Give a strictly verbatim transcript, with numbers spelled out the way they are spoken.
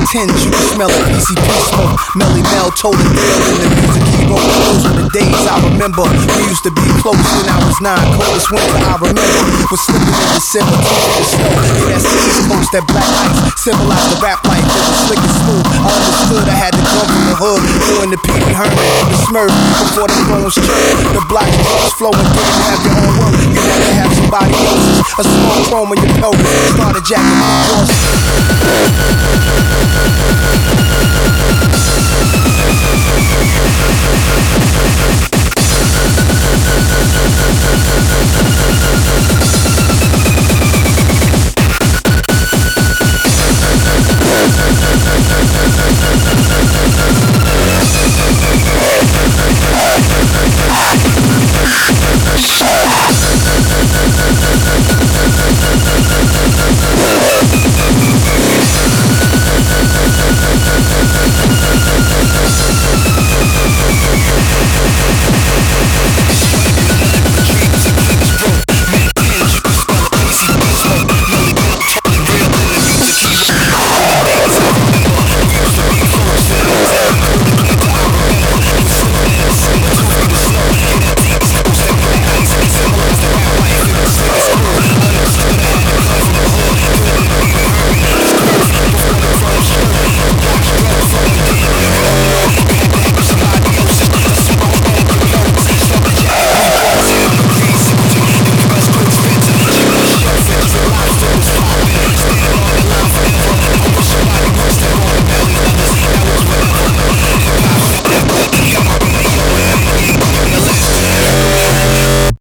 tens, you can smell a P C P smoke. Melly Mel told a tale in the music he wrote. Those were the days I remember. We used to be close when I was nine. Coldest winter I remember was slipping in December, teaching the snow. Yeah, that's the East Coast, that black ice symbolized the rap life. It was slick and smooth. I understood I had to come from the hood, doing the P D Herman, the Smurf, before the phones chirp. The block was flowing, didn't have your own work. You had to have somebody else's. A small chrome in your pelvis, started jacking my horse.